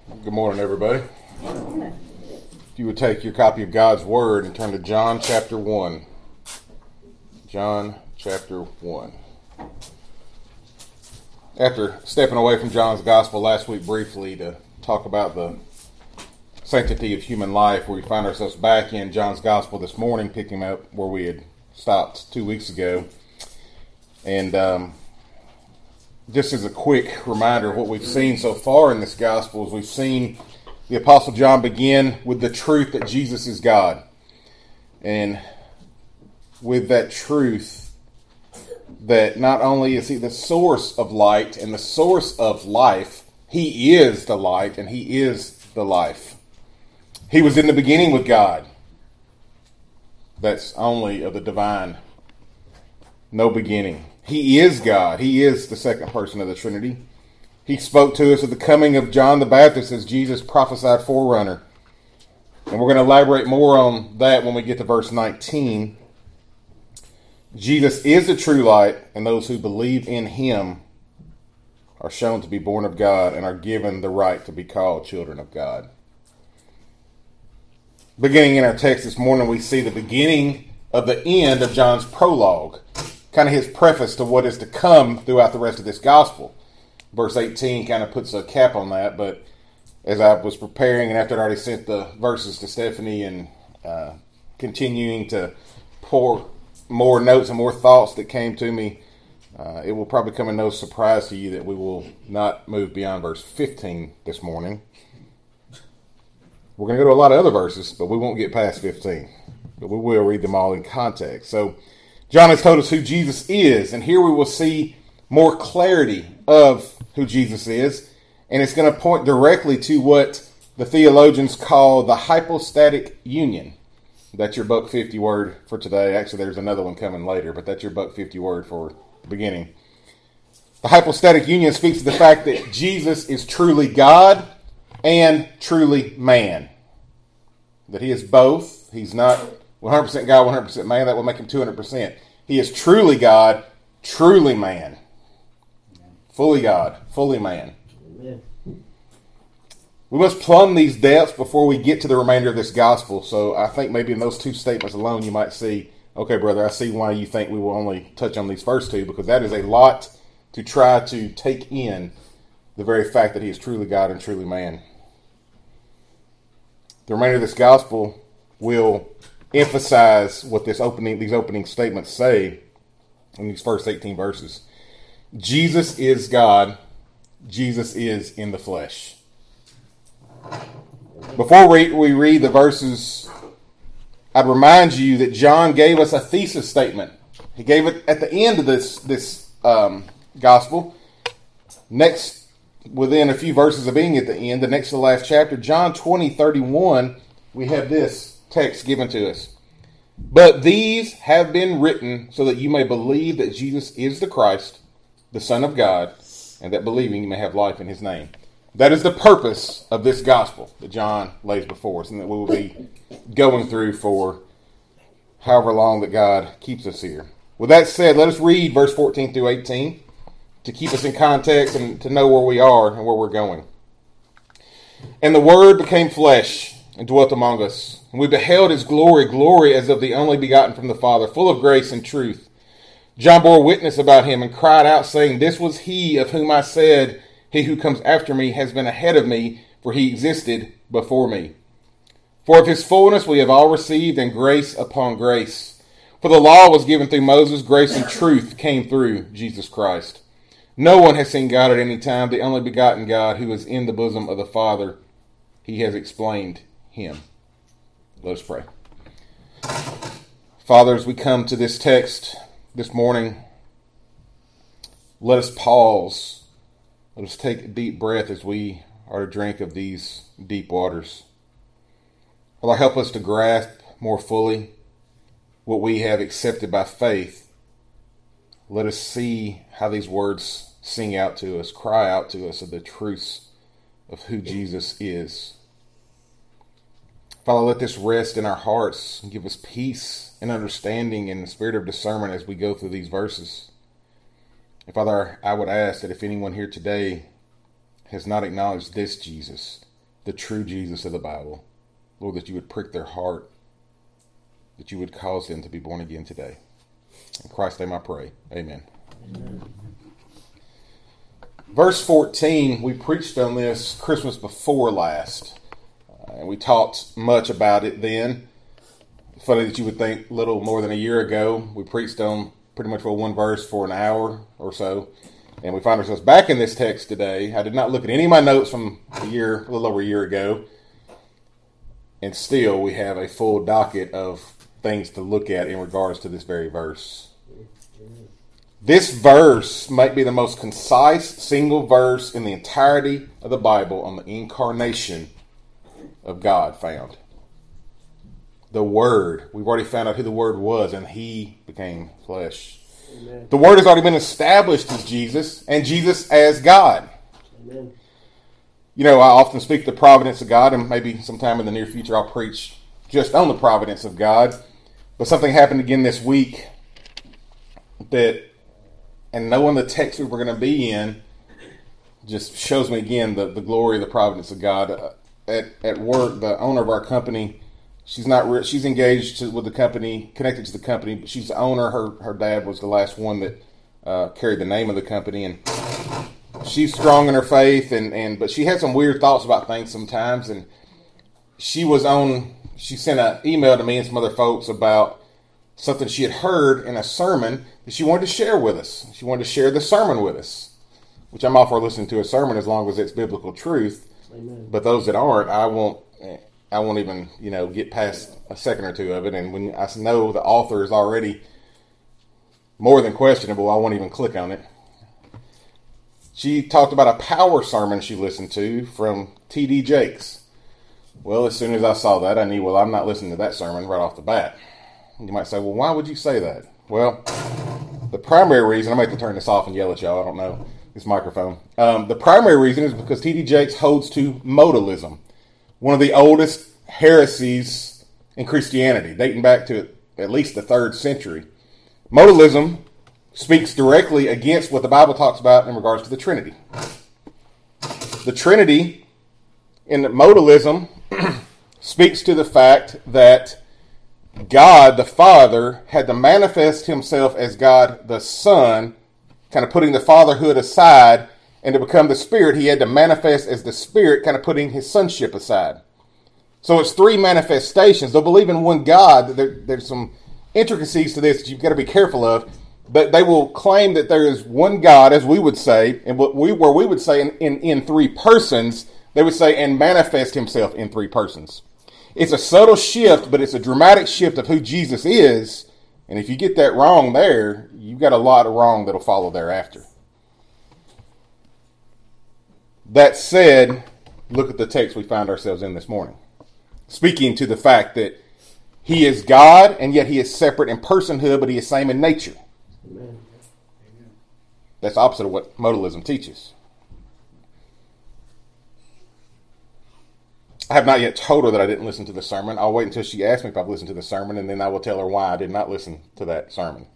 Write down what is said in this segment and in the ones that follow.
Good morning, everybody. If you would take your copy of God's Word and turn to John chapter 1. John chapter 1. After stepping away from John's Gospel last week briefly to talk about the sanctity of human life, we find ourselves back in John's Gospel this morning, picking up where we had stopped 2 weeks ago. And just as a quick reminder of what we've seen so far in this gospel, is we've seen the Apostle John begin with the truth that Jesus is God. And with that truth, that not only is he the source of light and the source of life, he is the light and he is the life. He was in the beginning with God. That's only of the divine. No beginning. He is God. He is the second person of the Trinity. He spoke to us of the coming of John the Baptist as Jesus' prophesied forerunner. And we're going to elaborate more on that when we get to verse 19. Jesus is the true light, and those who believe in him are shown to be born of God and are given the right to be called children of God. Beginning in our text this morning, we see the beginning of the end of John's prologue. Kind of his preface to what is to come throughout the rest of this gospel. Verse 18 kind of puts a cap on that, but as I was preparing and after I'd already sent the verses to Stephanie and continuing to pour more notes and more thoughts that came to me, it will probably come as no surprise to you that we will not move beyond verse 15 this morning. We're going to go to a lot of other verses, but we won't get past 15. But we will read them all in context. So John has told us who Jesus is, and here we will see more clarity of who Jesus is, and it's going to point directly to what the theologians call the hypostatic union. That's your buck 50 word for today. Actually, there's another one coming later, but that's your buck 50 word for the beginning. The hypostatic union speaks to the fact that Jesus is truly God and truly man. That he is both. He's not 100% God, 100% man. That will make him 200%. He is truly God, truly man. Fully God, fully man. Amen. We must plumb these depths before we get to the remainder of this gospel. So I think maybe in those two statements alone you might see, okay, brother, I see why you think we will only touch on these first two, because that is a lot to try to take in, the very fact that he is truly God and truly man. The remainder of this gospel will emphasize what these opening statements say in these first 18 verses. Jesus is God. Jesus is in the flesh. Before we read the verses, I'd remind you that John gave us a thesis statement. He gave it at the end of this gospel. Next, within a few verses of being at the end, the next to the last chapter, John 20:31, we have this text given to us. But these have been written so that you may believe that Jesus is the Christ, the Son of God, and that believing you may have life in his name. That is the purpose of this gospel that John lays before us and that we will be going through for however long that God keeps us here. With that said, let us read verse 14 through 18 to keep us in context and to know where we are and where we're going. And the Word became flesh and dwelt among us. And we beheld his glory, glory as of the only begotten from the Father, full of grace and truth. John bore witness about him and cried out, saying, This was he of whom I said, He who comes after me has been ahead of me, for he existed before me. For of his fullness we have all received, and grace upon grace. For the law was given through Moses, grace and truth came through Jesus Christ. No one has seen God at any time, the only begotten God who is in the bosom of the Father. He has explained him. Let us pray. Father, as we come to this text this morning, let us pause. Let us take a deep breath as we are to drink of these deep waters. Father, help us to grasp more fully what we have accepted by faith. Let us see how these words sing out to us, cry out to us of the truths of who Jesus is. Father, let this rest in our hearts and give us peace and understanding and the spirit of discernment as we go through these verses. And Father, I would ask that if anyone here today has not acknowledged this Jesus, the true Jesus of the Bible. Lord, that you would prick their heart, that you would cause them to be born again today. In Christ's name I pray. Amen. Amen. Verse 14, we preached on this Christmas before last. And we talked much about it then. Funny that you would think a little more than a year ago. We preached on pretty much one verse for an hour or so. And we find ourselves back in this text today. I did not look at any of my notes from a little over a year ago. And still we have a full docket of things to look at in regards to this very verse. This verse might be the most concise single verse in the entirety of the Bible on the incarnation of God found. The Word. We've already found out who the Word was, and He became flesh. Amen. The Word has already been established as Jesus, and Jesus as God. Amen. You know, I often speak the providence of God, and maybe sometime in the near future I'll preach just on the providence of God. But something happened again this week that, and knowing the text we were going to be in, just shows me again the glory of the providence of God. At work, the owner of our company, she's engaged with the company, connected to the company, but she's the owner. Her dad was the last one that carried the name of the company, and she's strong in her faith, but she had some weird thoughts about things sometimes, and she sent an email to me and some other folks about something she had heard in a sermon that she wanted to share with us. She wanted to share the sermon with us, which I'm all for listening to a sermon as long as it's biblical truth. Amen. But those that aren't, I won't even, get past a second or two of it. And when I know the author is already more than questionable, I won't even click on it. She talked about a power sermon she listened to from T.D. Jakes. Well, as soon as I saw that, I knew, well, I'm not listening to that sermon right off the bat. You might say, well, why would you say that? Well, the primary reason, I might have to turn this off and yell at y'all, I don't know, this microphone. The primary reason is because T.D. Jakes holds to modalism, one of the oldest heresies in Christianity, dating back to at least the 3rd century. Modalism speaks directly against what the Bible talks about in regards to the Trinity. The Trinity in modalism speaks to the fact that God the Father had to manifest himself as God the Son, kind of putting the fatherhood aside, and to become the Spirit, he had to manifest as the Spirit, kind of putting his sonship aside. So it's 3 manifestations. They'll believe in one God. There's some intricacies to this that you've got to be careful of, but they will claim that there is one God, as we would say, and where we would say in 3 persons, they would say, and manifest himself in 3 persons. It's a subtle shift, but it's a dramatic shift of who Jesus is. And if you get that wrong there, you've got a lot of wrong that'll follow thereafter. That said, look at the text we find ourselves in this morning. Speaking to the fact that he is God, and yet he is separate in personhood, but he is same in nature. Amen. That's opposite of what modalism teaches. I have not yet told her that I didn't listen to the sermon. I'll wait until she asks me if I've listened to the sermon, and then I will tell her why I did not listen to that sermon.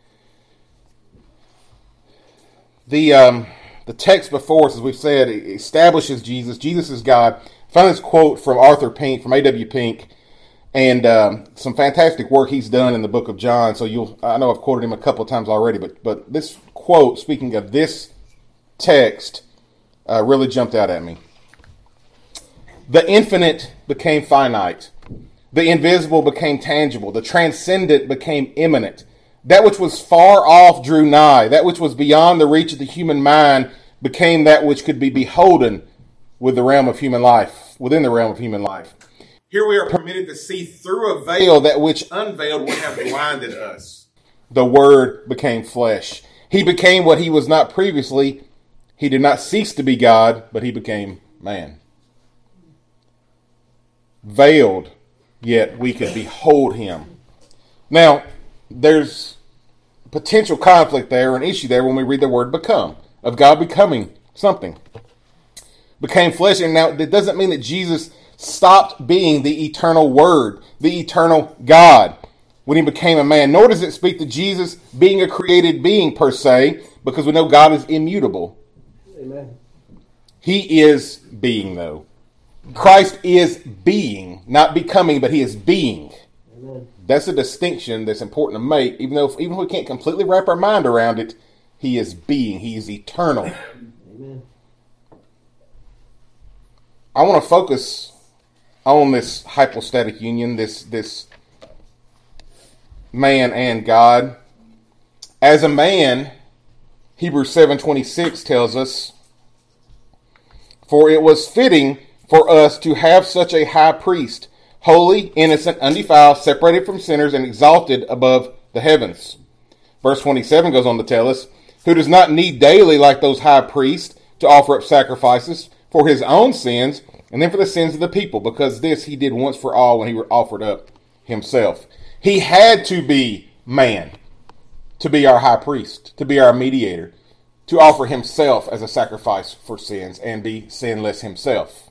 The text before us, as we've said, establishes Jesus. Jesus is God. I found this quote from Arthur Pink, from A.W. Pink, and some fantastic work he's done in the book of John. So I know I've quoted him a couple of times already, but this quote, speaking of this text, really jumped out at me. The infinite became finite. The invisible became tangible. The transcendent became immanent. That which was far off drew nigh. That which was beyond the reach of the human mind became that which could be beholden within the realm of human life. Here we are permitted to see through a veil that which unveiled would have blinded us. The Word became flesh. He became what he was not previously. He did not cease to be God, but he became man. Veiled, yet we could behold him. Now, there's potential conflict there, an issue there when we read the word become, of God becoming something. Became flesh, and now that doesn't mean that Jesus stopped being the eternal Word, the eternal God, when he became a man. Nor does it speak to Jesus being a created being per se, because we know God is immutable. Amen. He is being, though. Christ is being, not becoming, but he is being. Amen. That's a distinction that's important to make, even if we can't completely wrap our mind around it. He is being. He is eternal. Amen. I want to focus on this hypostatic union, this man and God. As a man, Hebrews 7:26 tells us, "For it was fitting for us to have such a high priest, holy, innocent, undefiled, separated from sinners, and exalted above the heavens." Verse 27 goes on to tell us, "Who does not need daily, like those high priests, to offer up sacrifices for his own sins, and then for the sins of the people, because this he did once for all when he offered up himself." He had to be man to be our high priest, to be our mediator, to offer himself as a sacrifice for sins and be sinless himself.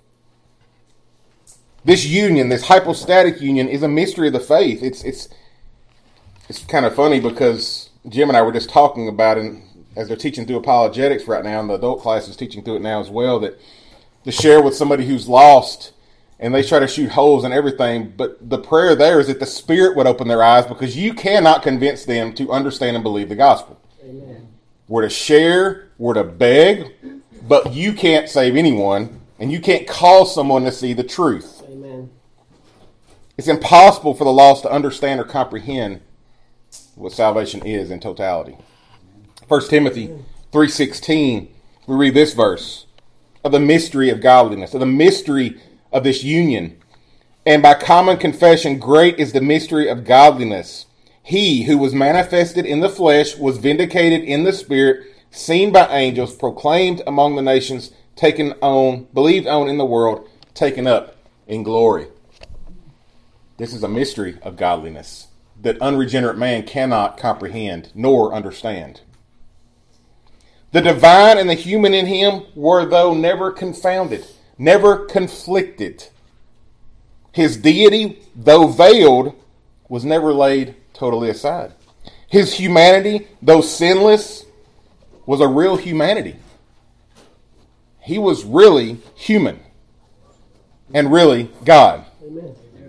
This union, this hypostatic union, is a mystery of the faith. It's kind of funny because Jim and I were just talking about it as they're teaching through apologetics right now, and the adult class is teaching through it now as well, that to share with somebody who's lost and they try to shoot holes in everything, but the prayer there is that the Spirit would open their eyes, because you cannot convince them to understand and believe the gospel. Amen. We're to share, we're to beg, but you can't save anyone, and you can't cause someone to see the truth. Amen. It's impossible for the lost to understand or comprehend what salvation is in totality. 1 Timothy 3:16, we read this verse of the mystery of godliness, of the mystery of this union. "And by common confession, great is the mystery of godliness. He who was manifested in the flesh was vindicated in the spirit, seen by angels, proclaimed among the nations, believed on in the world, taken up in glory." This is a mystery of godliness that unregenerate man cannot comprehend nor understand. The divine and the human in him were, though, never confounded, never conflicted. His deity, though veiled, was never laid totally aside. His humanity, though sinless, was a real humanity. He was really human and really God. Amen.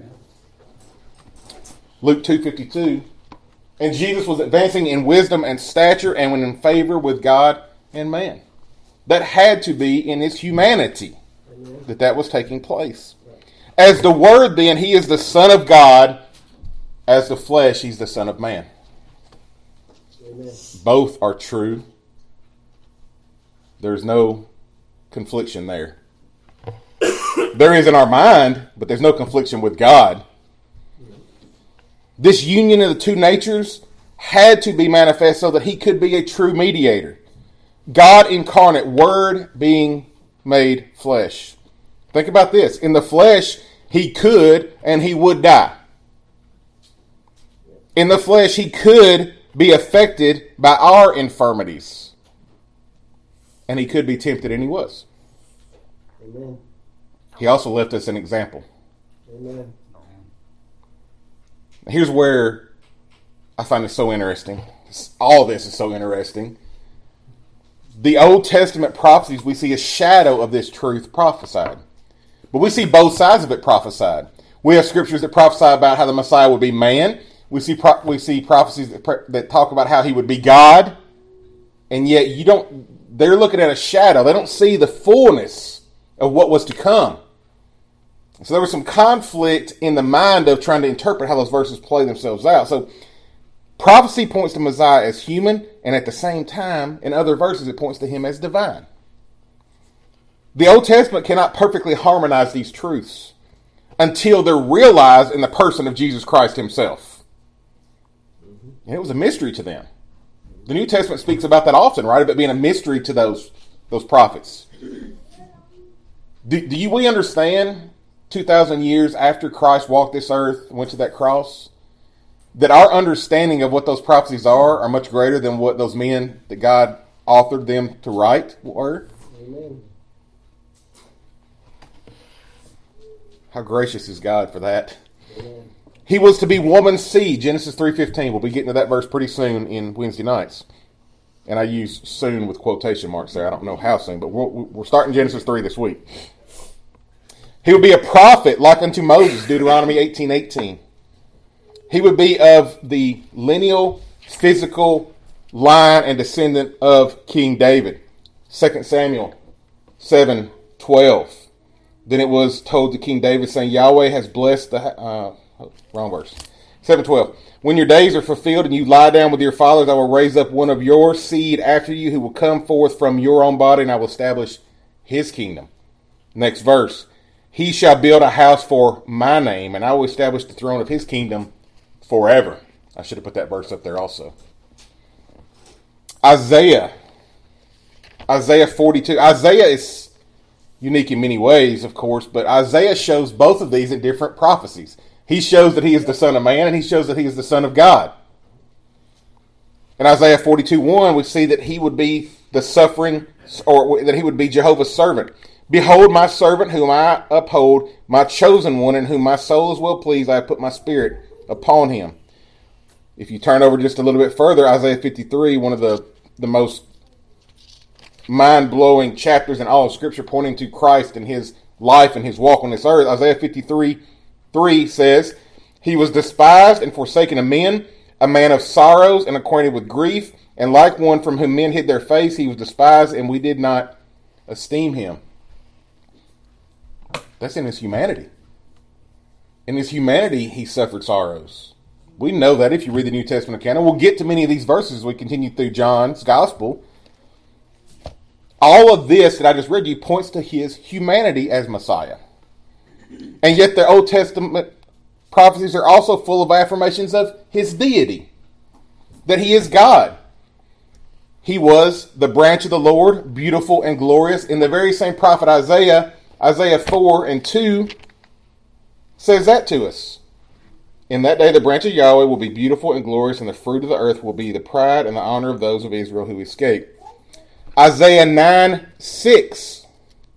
Luke 2:52, "And Jesus was advancing in wisdom and stature and when in favor with God and man." That had to be in his humanity that was taking place. As the Word, then, he is the Son of God. As the flesh, he's the Son of man. Amen. Both are true. There's no confliction there. There is in our mind, but there's no confliction with God. This union of the two natures had to be manifest so that he could be a true mediator. God incarnate, Word being made flesh. Think about this. In the flesh, he could and he would die. In the flesh, he could be affected by our infirmities. And he could be tempted, and he was. Amen. He also left us an example. Amen. Here's where I find it so interesting. All this is so interesting. The Old Testament prophecies, we see a shadow of this truth prophesied. But we see both sides of it prophesied. We have scriptures that prophesy about how the Messiah would be man. We see prophecies that talk about how he would be God. And yet they're looking at a shadow. They don't see the fullness of what was to come. So there was some conflict in the mind of trying to interpret how those verses play themselves out. So prophecy points to Messiah as human, and at the same time, in other verses, it points to him as divine. The Old Testament cannot perfectly harmonize these truths until they're realized in the person of Jesus Christ himself. And it was a mystery to them. The New Testament speaks about that often, right? Of it being a mystery to those prophets. Do we understand 2,000 years after Christ walked this earth and went to that cross, that our understanding of what those prophecies are much greater than what those men that God authored them to write were? Amen. How gracious is God for that. Amen. He was to be woman's seed, Genesis 3:15. We'll be getting to that verse pretty soon in Wednesday nights. And I use soon with quotation marks there. I don't know how soon, but we're starting Genesis 3 this week. He would be a prophet like unto Moses, Deuteronomy 18:18. He would be of the lineal, physical line and descendant of King David. 2 Samuel 7:12. Then it was told to King David, saying, Yahweh has blessed the... wrong verse. 7:12. When your days are fulfilled and you lie down with your fathers, I will raise up one of your seed after you who will come forth from your own body, and I will establish his kingdom. Next verse. He shall build a house for my name, and I will establish the throne of his kingdom forever. I should have put that verse up there also. Isaiah 42. Isaiah is unique in many ways, of course, but Isaiah shows both of these in different prophecies. He shows that he is the Son of Man, and he shows that he is the Son of God. In Isaiah 42:1, we see that he would be the suffering, or that he would be Jehovah's servant. Behold my servant whom I uphold, my chosen one, in whom my soul is well pleased. I have put my spirit upon him. If you turn over just a little bit further, Isaiah 53, one of the most mind-blowing chapters in all of Scripture, pointing to Christ and his life and his walk on this earth. Isaiah 53:3 says, He was despised and forsaken of men, a man of sorrows and acquainted with grief, and like one from whom men hid their face, he was despised, and we did not esteem him. That's in his humanity. In his humanity, he suffered sorrows. We know that if you read the New Testament canon. We'll get to many of these verses as we continue through John's Gospel. All of this that I just read you points to his humanity as Messiah. And yet the Old Testament prophecies are also full of affirmations of his deity. That he is God. He was the branch of the Lord, beautiful and glorious. In the very same prophet Isaiah 4:2 says that to us. In that day the branch of Yahweh will be beautiful and glorious, and the fruit of the earth will be the pride and the honor of those of Israel who escape. Isaiah 9:6.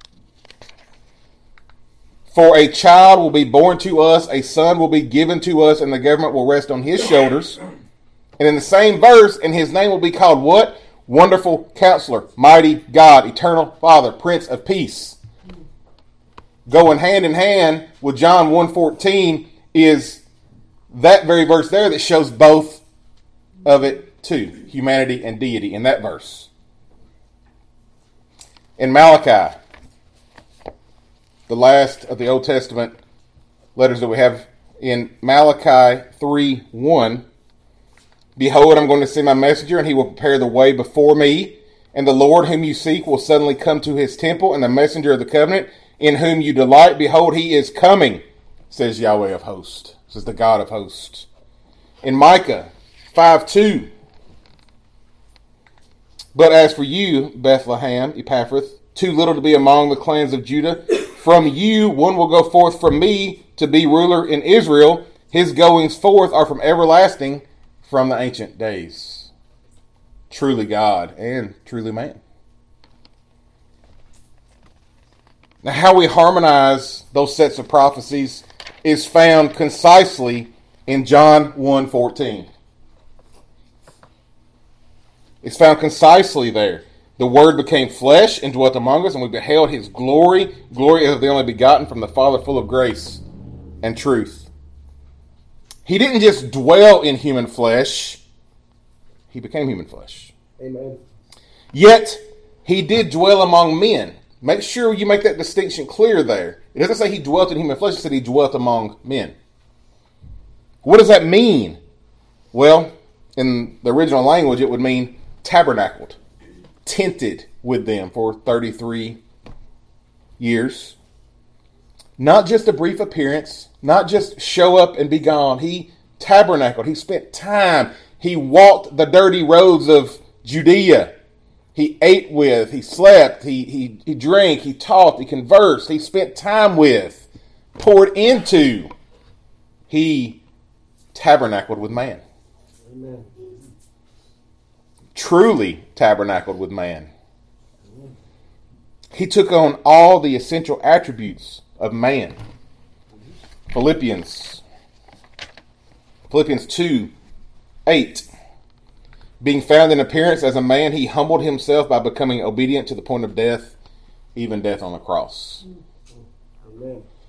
For a child will be born to us, a son will be given to us, and the government will rest on his shoulders. And in the same verse, and his name will be called what? Wonderful Counselor, Mighty God, Eternal Father, Prince of Peace. Going hand in hand with John 1:14 is that very verse there that shows both of it too, humanity and deity in that verse. In Malachi, the last of the Old Testament letters that we have, in Malachi 3:1, Behold, I'm going to send my messenger, and he will prepare the way before me. And the Lord whom you seek will suddenly come to his temple, and the messenger of the covenant in whom you delight, behold, he is coming, says Yahweh of hosts. Says the God of hosts. In Micah 5:2, But as for you, Bethlehem, Ephrathah, too little to be among the clans of Judah, from you one will go forth from me to be ruler in Israel. His goings forth are from everlasting, from the ancient days. Truly God and truly man. Now, how we harmonize those sets of prophecies is found concisely in John 1:14. It's found concisely there. The Word became flesh and dwelt among us, and we beheld his glory, glory of the only begotten from the Father, full of grace and truth. He didn't just dwell in human flesh, he became human flesh. Amen. Yet, he did dwell among men. Make sure you make that distinction clear there. It doesn't say he dwelt in human flesh, it said he dwelt among men. What does that mean? Well, in the original language, it would mean tabernacled, tented with them for 33 years. Not just a brief appearance, not just show up and be gone. He tabernacled. He spent time. He walked the dirty roads of Judea. He ate with, he slept, he drank, he taught, he conversed, he spent time with, poured into. He tabernacled with man. Amen. Truly tabernacled with man. He took on all the essential attributes of man. Philippians 2:8. Being found in appearance as a man, he humbled himself by becoming obedient to the point of death, even death on the cross. Amen.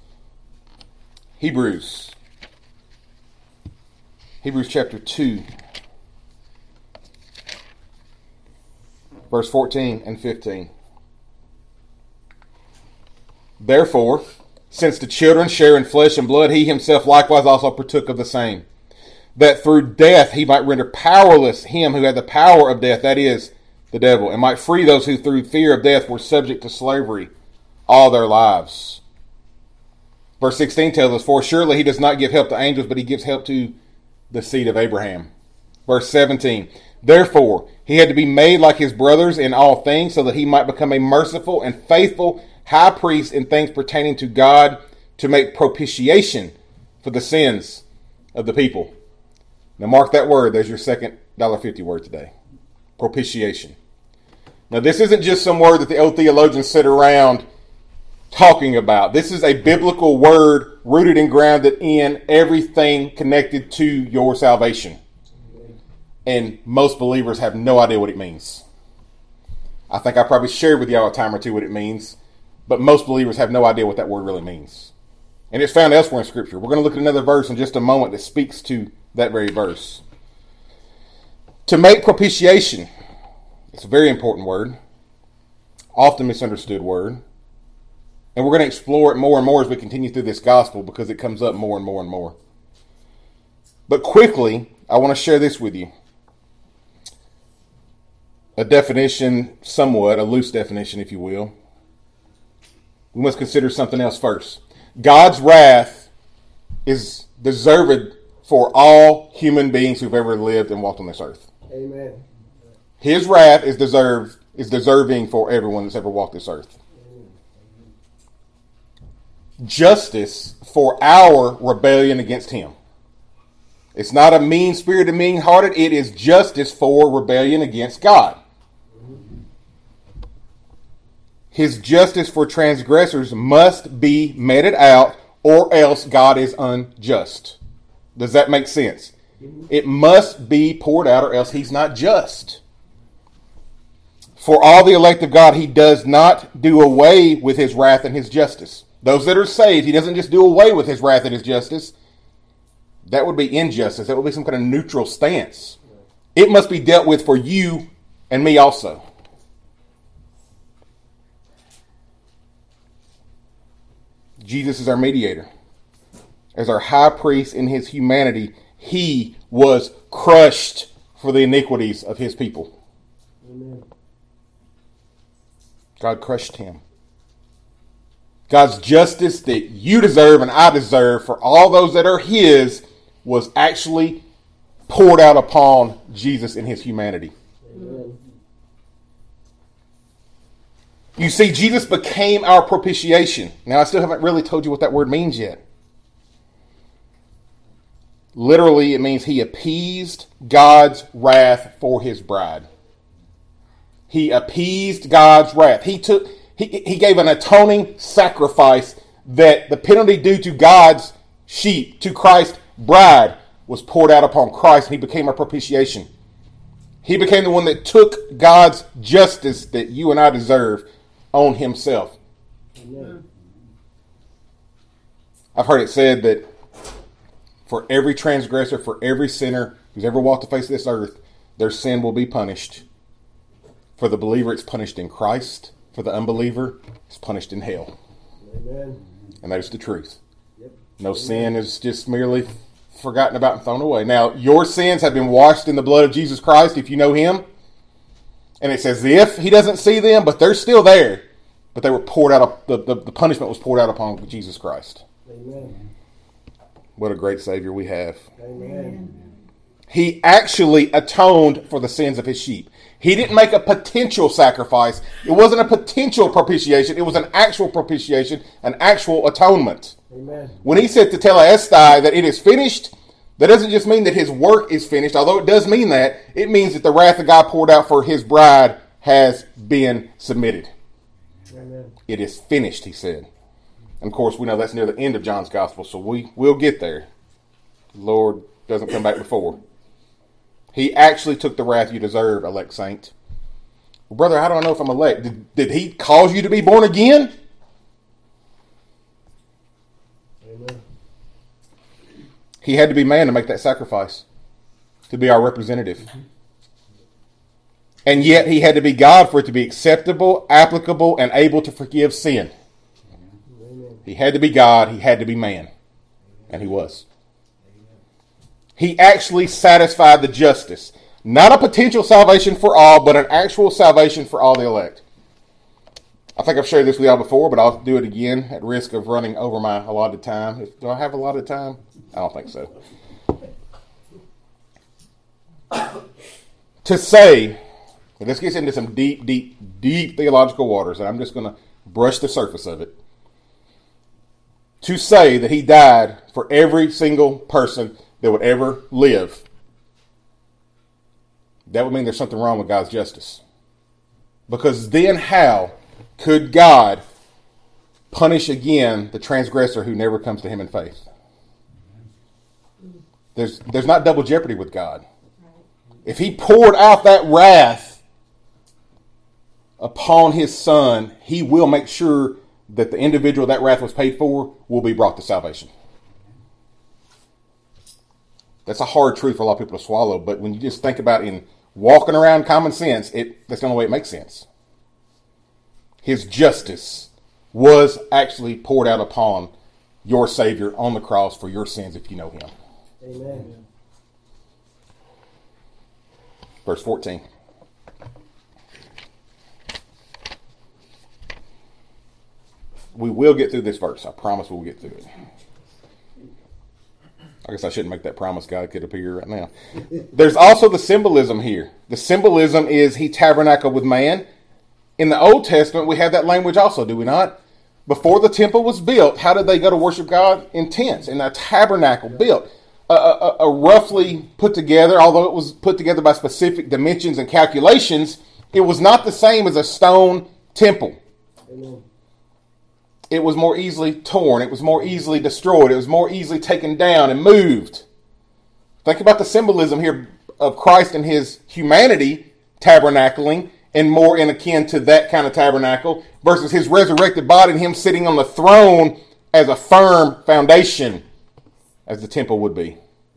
Hebrews chapter 2, verse 14 and 15. Therefore, since the children share in flesh and blood, he himself likewise also partook of the same, that through death he might render powerless him who had the power of death, that is, the devil, and might free those who through fear of death were subject to slavery all their lives. Verse 16 tells us, for surely he does not give help to angels, but he gives help to the seed of Abraham. Verse 17, therefore he had to be made like his brothers in all things, so that he might become a merciful and faithful high priest in things pertaining to God, to make propitiation for the sins of the people. Now mark that word. There's your second $1.50 word today. Propitiation. Now this isn't just some word that the old theologians sit around talking about. This is a biblical word rooted and grounded in everything connected to your salvation. And most believers have no idea what it means. I think I probably shared with y'all a time or two what it means, but most believers have no idea what that word really means. And it's found elsewhere in Scripture. We're going to look at another verse in just a moment that speaks to that very verse. To make propitiation. It's a very important word. Often misunderstood word. And we're going to explore it more and more as we continue through this gospel, because it comes up more and more and more. But quickly, I want to share this with you. A definition, somewhat, a loose definition, if you will. We must consider something else first. God's wrath is deserved for all human beings who've ever lived and walked on this earth. Amen. His wrath is deserving for everyone that's ever walked this earth. Justice for our rebellion against him. It's not a mean-spirited, mean-hearted. It is justice for rebellion against God. His justice for transgressors must be meted out, or else God is unjust. Does that make sense? It must be poured out, or else he's not just. For all the elect of God, he does not do away with his wrath and his justice. Those that are saved, he doesn't just do away with his wrath and his justice. That would be injustice. That would be some kind of neutral stance. It must be dealt with for you and me also. Jesus is our mediator. As our high priest in his humanity, he was crushed for the iniquities of his people. Amen. God crushed him. God's justice that you deserve and I deserve for all those that are his was actually poured out upon Jesus in his humanity. Amen. You see, Jesus became our propitiation. Now, I still haven't really told you what that word means yet. Literally, it means he appeased God's wrath for his bride. He appeased God's wrath. He gave an atoning sacrifice that the penalty due to God's sheep, to Christ's bride, was poured out upon Christ, and he became our propitiation. He became the one that took God's justice that you and I deserve on himself. Amen. I've heard it said that for every transgressor, for every sinner who's ever walked the face of this earth, their sin will be punished. For the believer, it's punished in Christ. For the unbeliever, it's punished in hell. Amen. And that is the truth. Yep. No sin is just merely forgotten about and thrown away. Now, your sins have been washed in the blood of Jesus Christ if you know him. And it's as if he doesn't see them, but they're still there. But they were poured out, the punishment was poured out upon Jesus Christ. Amen. What a great Savior we have. Amen. He actually atoned for the sins of his sheep. He didn't make a potential sacrifice. It wasn't a potential propitiation. It was an actual propitiation, an actual atonement. Amen. When he said to Telestai that it is finished, that doesn't just mean that his work is finished, although it does mean that. It means that the wrath of God poured out for his bride has been submitted. Amen. It is finished, he said. And of course, we know that's near the end of John's gospel, so we'll get there. The Lord doesn't come back before. He actually took the wrath you deserve, elect saint. Well, brother, how do I know if I'm elect? Did he cause you to be born again? Amen. He had to be man to make that sacrifice, to be our representative. And yet he had to be God for it to be acceptable, applicable, and able to forgive sin. He had to be God, he had to be man. And he was. He actually satisfied the justice. Not a potential salvation for all, but an actual salvation for all the elect. I think I've shared this with y'all before, but I'll do it again at risk of running over my allotted time. Do I have allotted time? I don't think so. To say, and this gets into some deep, deep, deep theological waters, and I'm just going to brush the surface of it. To say that he died for every single person that would ever live, that would mean there's something wrong with God's justice. Because then how could God punish again the transgressor who never comes to him in faith? There's not double jeopardy with God. If he poured out that wrath upon his son, he will make sure that the individual that wrath was paid for will be brought to salvation. That's a hard truth for a lot of people to swallow, but when you just think about it in walking around common sense, that's the only way it makes sense. His justice was actually poured out upon your Savior on the cross for your sins if you know him. Amen. Verse 14. We will get through this verse. I promise we'll get through it. I guess I shouldn't make that promise. God could appear right now. There's also the symbolism here. The symbolism is he tabernacled with man. In the Old Testament, we have that language also, do we not? Before the temple was built, how did they go to worship God? In tents, in a tabernacle built. A roughly put together, although it was put together by specific dimensions and calculations, it was not the same as a stone temple. Amen. It was more easily torn. It was more easily destroyed. It was more easily taken down and moved. Think about the symbolism here of Christ and his humanity tabernacling, and more in akin to that kind of tabernacle, versus his resurrected body and him sitting on the throne as a firm foundation, as the temple would be.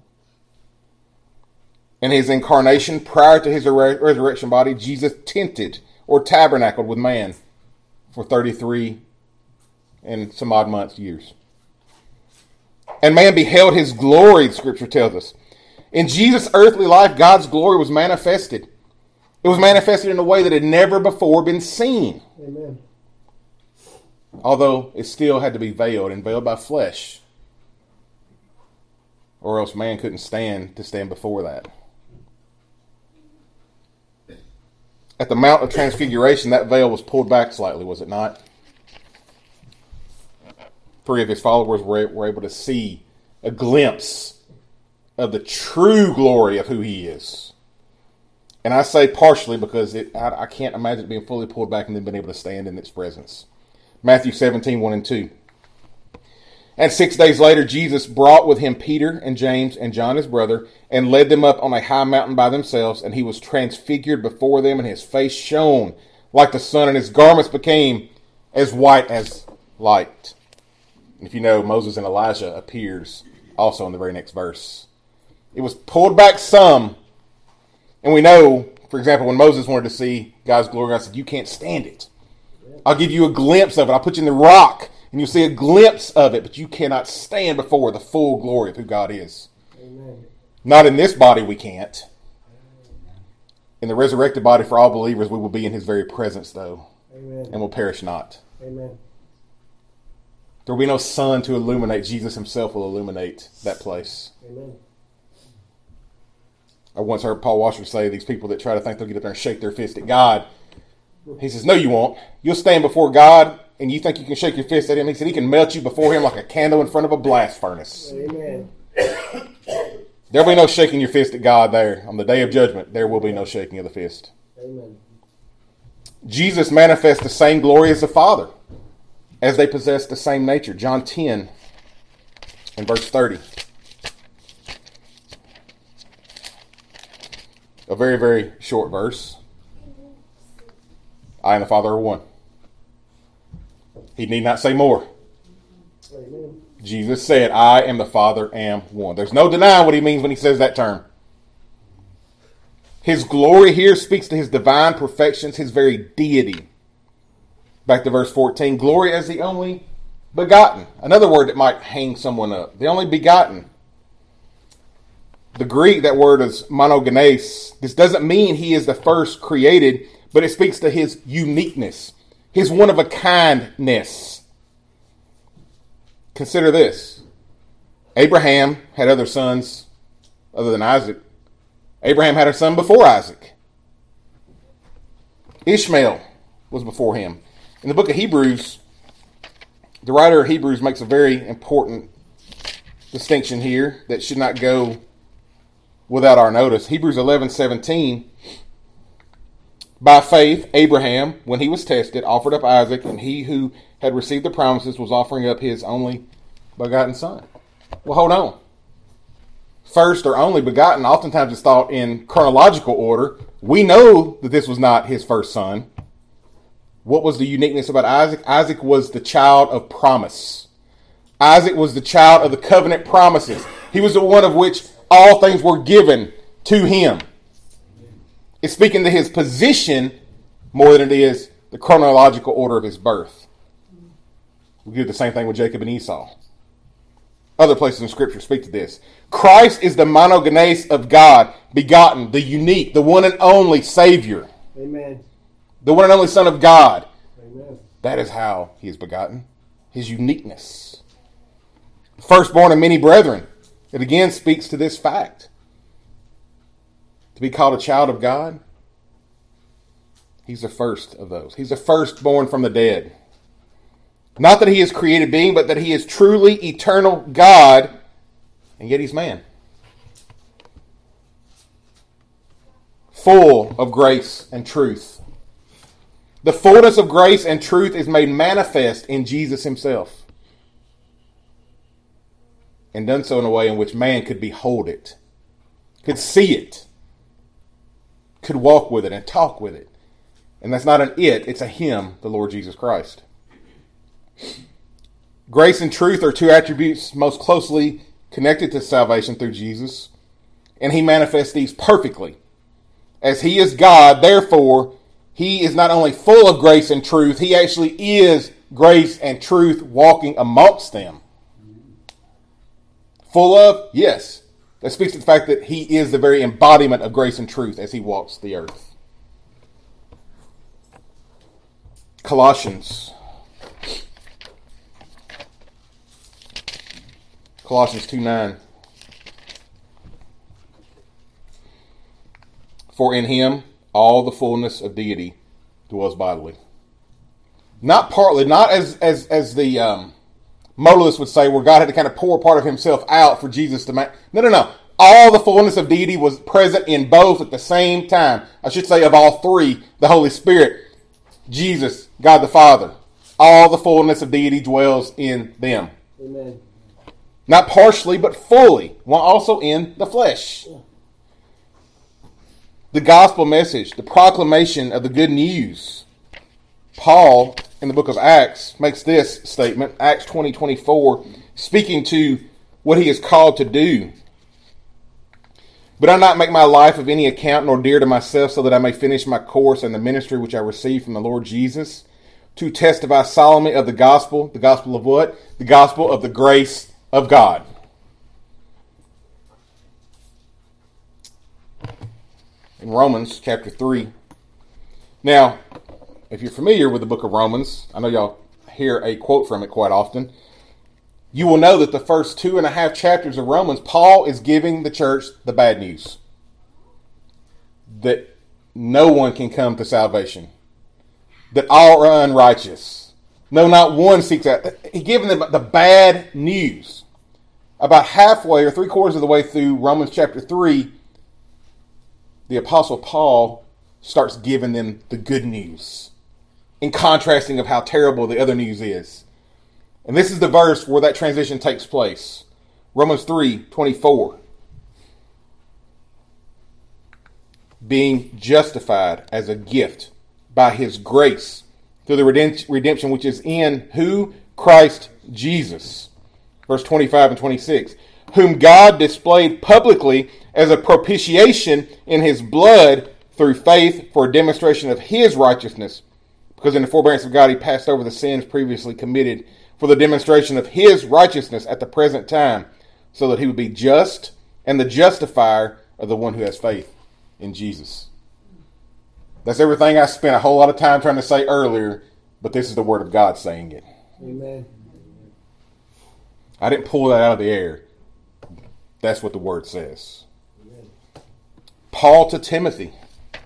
In his incarnation, prior to his resurrection body, Jesus tented or tabernacled with man for 33 and some odd months, years. And man beheld his glory, the scripture tells us. In Jesus' earthly life, God's glory was manifested. It was manifested in a way that had never before been seen. Amen. Although it still had to be veiled and veiled by flesh. Or else man couldn't stand before that. At the Mount of Transfiguration, that veil was pulled back slightly, was it not? 3 of his followers were able to see a glimpse of the true glory of who he is. And I say partially because I can't imagine it being fully pulled back and then being able to stand in its presence. Matthew 17, 1 and 2. And 6 days later, Jesus brought with him Peter and James and John his brother, and led them up on a high mountain by themselves, and he was transfigured before them, and his face shone like the sun, and his garments became as white as light. And if you know, Moses and Elijah appears also in the very next verse. It was pulled back some, and we know, for example, when Moses wanted to see God's glory, God said, you can't stand it. I'll give you a glimpse of it. I'll put you in the rock, and you'll see a glimpse of it, but you cannot stand before the full glory of who God is. Amen. Not in this body we can't. In the resurrected body for all believers, we will be in his very presence, though, Amen. and will perish not. Amen. There will be no sun to illuminate. Jesus himself will illuminate that place. Amen. I once heard Paul Washer say, these people that try to think they'll get up there and shake their fist at God. He says, no, you won't. You'll stand before God, and you think you can shake your fist at him. He said he can melt you before him like a candle in front of a blast furnace. Amen. There'll be no shaking your fist at God there. On the day of judgment, there will be no shaking of the fist. Amen. Jesus manifests the same glory as the Father, as they possess the same nature. John 10 and verse 30. A very, very short verse. I and the Father are one. He need not say more. Amen. Jesus said, I and the Father am one. There's no denying what he means when he says that term. His glory here speaks to his divine perfections, his very deity. Back to verse 14. Glory as the only begotten. Another word that might hang someone up. The only begotten. The Greek, that word is monogenes. This doesn't mean he is the first created, but it speaks to his uniqueness, his one-of-a-kindness. Consider this. Abraham had other sons other than Isaac. Abraham had a son before Isaac. Ishmael was before him. In the book of Hebrews, the writer of Hebrews makes a very important distinction here that should not go without our notice. Hebrews 11:17. By faith, Abraham, when he was tested, offered up Isaac, and he who had received the promises was offering up his only begotten son. Well, hold on. First or only begotten oftentimes is thought in chronological order. We know that this was not his first son. What was the uniqueness about Isaac? Isaac was the child of promise. Isaac was the child of the covenant promises. He was the one of which all things were given to him. It's speaking to his position more than it is the chronological order of his birth. We do the same thing with Jacob and Esau. Other places in Scripture speak to this. Christ is the monogenes of God, begotten, the unique, the one and only Savior. Amen. The one and only Son of God. Amen. That is how he is begotten. His uniqueness. Firstborn of many brethren. It again speaks to this fact. To be called a child of God, he's the first of those. He's the firstborn from the dead. Not that he is created being, but that he is truly eternal God, and yet he's man. Full of grace and truth. The fullness of grace and truth is made manifest in Jesus himself. And done so in a way in which man could behold it, could see it, could walk with it and talk with it. And that's not an it, it's a him, the Lord Jesus Christ. Grace and truth are two attributes most closely connected to salvation through Jesus. And he manifests these perfectly. As he is God, therefore, he is not only full of grace and truth, he actually is grace and truth walking amongst them. Full of? Yes. That speaks to the fact that he is the very embodiment of grace and truth as he walks the earth. Colossians 2:9. For in him all the fullness of deity dwells bodily. Not partly, not as the modalists would say, where God had to kind of pour part of himself out for Jesus to make. No. All the fullness of deity was present in both at the same time. I should say of all three, the Holy Spirit, Jesus, God the Father. All the fullness of deity dwells in them. Amen. Not partially, but fully, while also in the flesh. The gospel message, the proclamation of the good news. Paul, in the book of Acts, makes this statement, Acts 20:24, speaking to what he is called to do. But I not make my life of any account, nor dear to myself, so that I may finish my course and the ministry which I received from the Lord Jesus, to testify solemnly of the gospel. The gospel of what? The gospel of the grace of God. In Romans chapter 3. Now, if you're familiar with the book of Romans, I know y'all hear a quote from it quite often. You will know that the first 2.5 chapters of Romans, Paul is giving the church the bad news. That no one can come to salvation. That all are unrighteous. No, not one seeks out. He's giving them the bad news. About halfway or 3/4 of the way through Romans chapter 3, the Apostle Paul starts giving them the good news. In contrasting of how terrible the other news is. And this is the verse where that transition takes place. Romans 3:24. Being justified as a gift by his grace through the redemption which is in who? Christ Jesus. Verse 25 and 26. Whom God displayed publicly as a propitiation in his blood through faith for a demonstration of his righteousness. Because in the forbearance of God he passed over the sins previously committed for the demonstration of his righteousness at the present time, so that he would be just and the justifier of the one who has faith in Jesus. That's everything I spent a whole lot of time trying to say earlier, but this is the Word of God saying it. Amen. I didn't pull that out of the air. That's what the Word says. Amen. Paul to Timothy.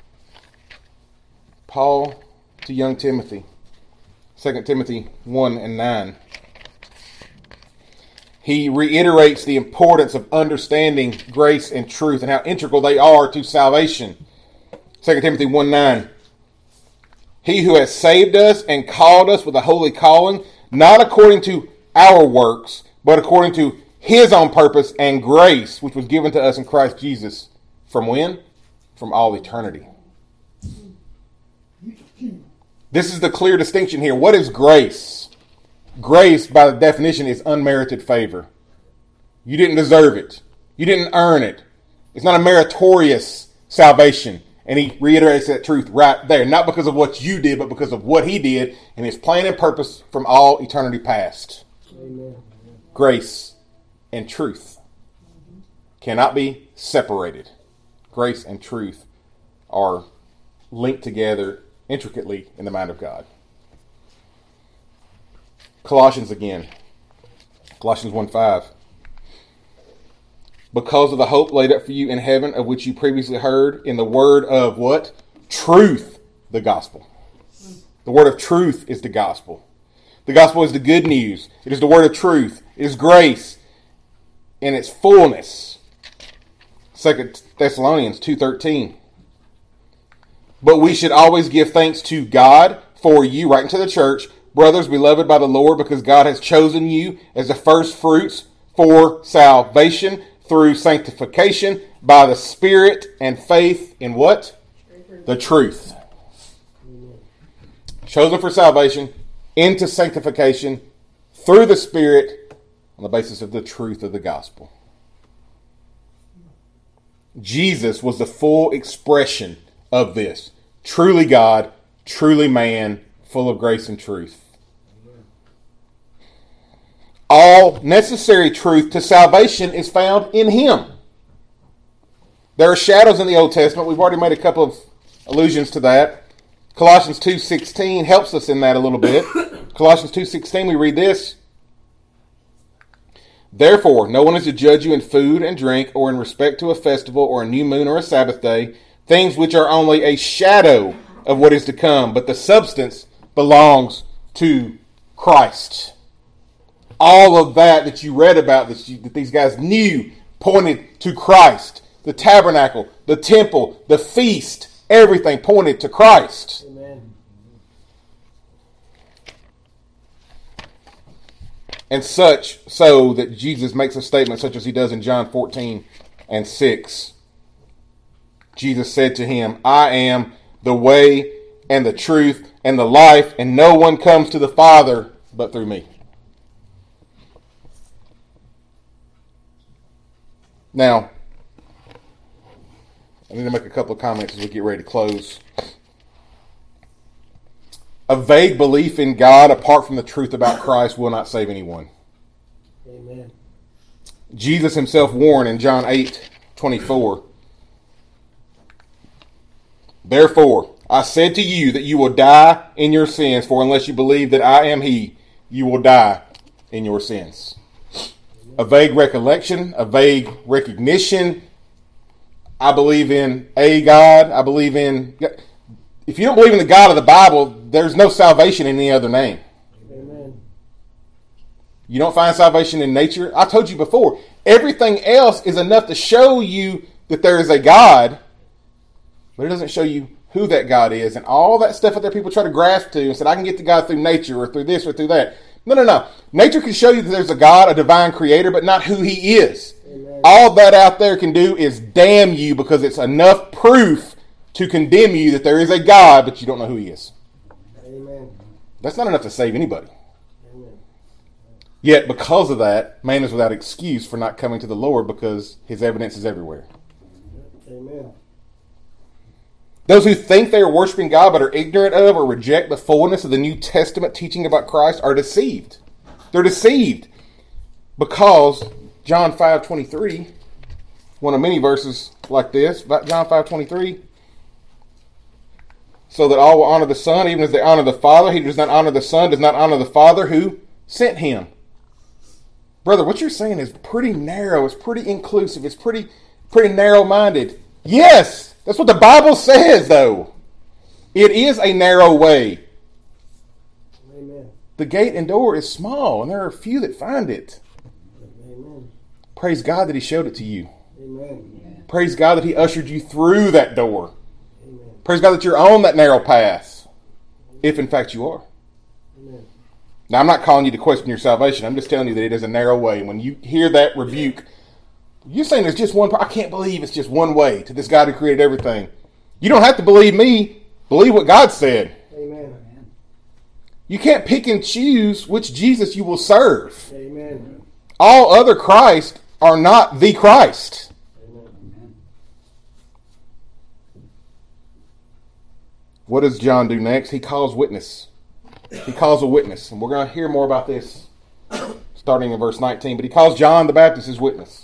Paul to young Timothy. 2 Timothy 1 and 9. He reiterates the importance of understanding grace and truth and how integral they are to salvation. 2 Timothy 1:9. He who has saved us and called us with a holy calling, not according to our works, but according to his own purpose and grace, which was given to us in Christ Jesus. From when? From all eternity. This is the clear distinction here. What is grace? Grace, by definition, is unmerited favor. You didn't deserve it. You didn't earn it. It's not a meritorious salvation. And he reiterates that truth right there. Not because of what you did, but because of what he did and his plan and purpose from all eternity past. Amen. Grace and truth cannot be separated. Grace and truth are linked together intricately in the mind of God. Colossians again. Colossians 1:5. Because of the hope laid up for you in heaven, of which you previously heard in the word of what? Truth, the gospel. The word of truth is the gospel. The gospel is the good news. It is the word of truth. It is grace in its fullness. 2 Thessalonians 2:13. But we should always give thanks to God for you, writing to the church, brothers beloved by the Lord, because God has chosen you as the first fruits for salvation through sanctification by the Spirit and faith in what? The truth. Chosen for salvation, into sanctification, through the Spirit, on the basis of the truth of the gospel. Jesus was the full expression of this. Truly God, truly man, full of grace and truth. All necessary truth to salvation is found in him. There are shadows in the Old Testament. We've already made a couple of allusions to that. Colossians 2:16 helps us in that a little bit. Colossians 2:16, we read this. Therefore, no one is to judge you in food and drink, or in respect to a festival, or a new moon, or a Sabbath day, things which are only a shadow of what is to come, but the substance belongs to Christ. All of that you read about, that these guys knew, pointed to Christ. The tabernacle, the temple, the feast, everything pointed to Christ. Amen. And such so that Jesus makes a statement such as he does in John 14:6. Jesus said to him, I am the way and the truth and the life, and no one comes to the Father but through me. Now, I need to make a couple of comments as we get ready to close. A vague belief in God apart from the truth about Christ will not save anyone. Amen. Jesus himself warned in John 8:24. Therefore, I said to you that you will die in your sins, for unless you believe that I am he, you will die in your sins. A vague recollection, a vague recognition. I believe in a God. I believe in... If you don't believe in the God of the Bible, there's no salvation in any other name. Amen. You don't find salvation in nature. I told you before, everything else is enough to show you that there is a God, but it doesn't show you who that God is. And all that stuff that there people try to grasp to and said, I can get to God through nature or through this or through that. No. Nature can show you that there's a God, a divine creator, but not who he is. Amen. All that out there can do is damn you, because it's enough proof to condemn you that there is a God, but you don't know who he is. Amen. That's not enough to save anybody. Amen. Yet, because of that, man is without excuse for not coming to the Lord because his evidence is everywhere. Amen. Those who think they are worshiping God but are ignorant of or reject the fullness of the New Testament teaching about Christ are deceived. They're deceived because John 5:23, one of many verses like this, about John 5:23, so that all will honor the Son, even as they honor the Father. He who does not honor the Son does not honor the Father who sent him. Brother, what you're saying is pretty narrow. It's pretty inclusive. It's pretty narrow-minded. Yes, that's what the Bible says, though. It is a narrow way. Amen. The gate and door is small, and there are few that find it. Amen. Praise God that he showed it to you. Amen. Praise God that he ushered you through that door. Amen. Praise God that you're on that narrow path, if in fact you are. Amen. Now, I'm not calling you to question your salvation. I'm just telling you that it is a narrow way. When you hear that rebuke, you're saying there's just one. I can't believe it's just one way to this God who created everything. You don't have to believe me. Believe what God said. Amen. You can't pick and choose which Jesus you will serve. Amen. All other Christ are not the Christ. Amen. What does John do next? He calls witness. He calls a witness. And we're going to hear more about this starting in verse 19. But he calls John the Baptist his witness.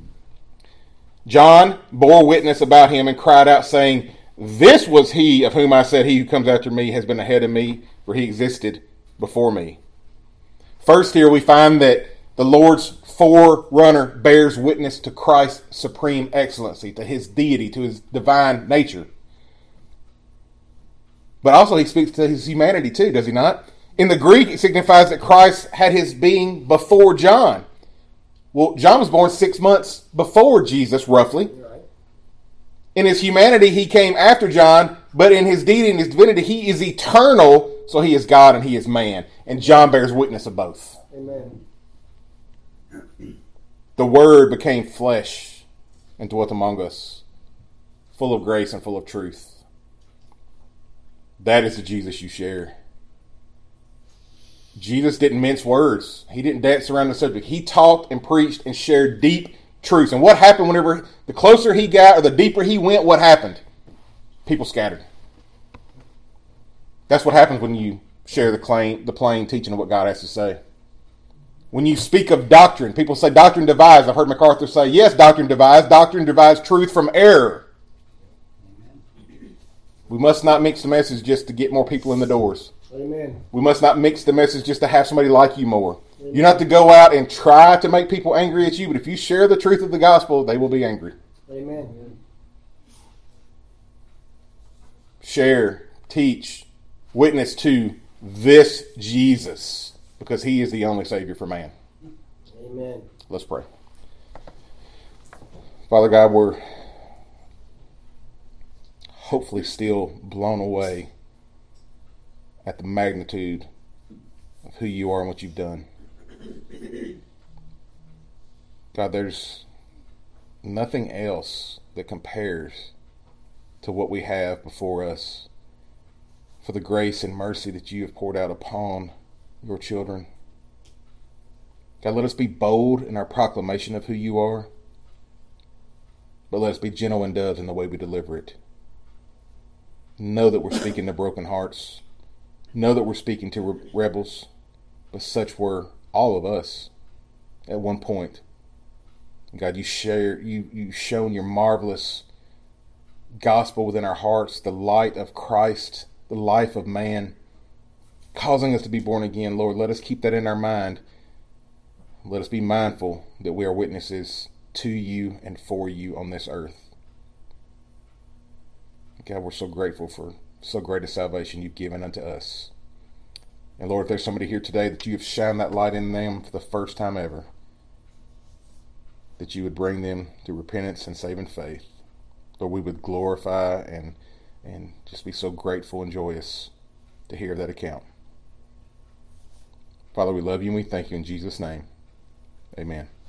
John bore witness about him and cried out, saying, "This was he of whom I said, he who comes after me has been ahead of me, for he existed before me." First here we find that the Lord's forerunner bears witness to Christ's supreme excellency, to his deity, to his divine nature. But also he speaks to his humanity too, does he not? In the Greek, it signifies that Christ had his being before John. Well, John was born 6 months before Jesus, roughly. Right. In his humanity, he came after John, but in his deity and his divinity, he is eternal, so he is God and he is man. And John bears witness of both. Amen. The Word became flesh and dwelt among us, full of grace and full of truth. That is the Jesus you share. Jesus didn't mince words. He didn't dance around the subject. He talked and preached and shared deep truths. And what happened whenever the closer he got or the deeper he went, what happened? People scattered. That's what happens when you share the plain teaching of what God has to say. When you speak of doctrine, people say doctrine divides. I've heard MacArthur say, yes, doctrine divides. Doctrine divides truth from error. We must not mix the message just to get more people in the doors. Amen. We must not mix the message just to have somebody like you more. Amen. You're not to go out and try to make people angry at you, but if you share the truth of the gospel, they will be angry. Amen. Share, teach, witness to this Jesus, because he is the only Savior for man. Amen. Let's pray. Father God, we're hopefully still blown away at the magnitude of who you are and what you've done. God, there's nothing else that compares to what we have before us for the grace and mercy that you have poured out upon your children. God, let us be bold in our proclamation of who you are, but let us be gentle and doves in the way we deliver it. Know that we're speaking to broken hearts. Know that we're speaking to rebels, but such were all of us at one point. God, you've shown your marvelous gospel within our hearts, the light of Christ, the life of man, causing us to be born again. Lord, let us keep that in our mind. Let us be mindful that we are witnesses to you and for you on this earth. God, we're so grateful for so great a salvation you've given unto us. And Lord, if there's somebody here today that you have shined that light in them for the first time ever, that you would bring them to repentance and saving faith. Lord, we would glorify and just be so grateful and joyous to hear that account. Father, we love you and we thank you in Jesus' name. Amen.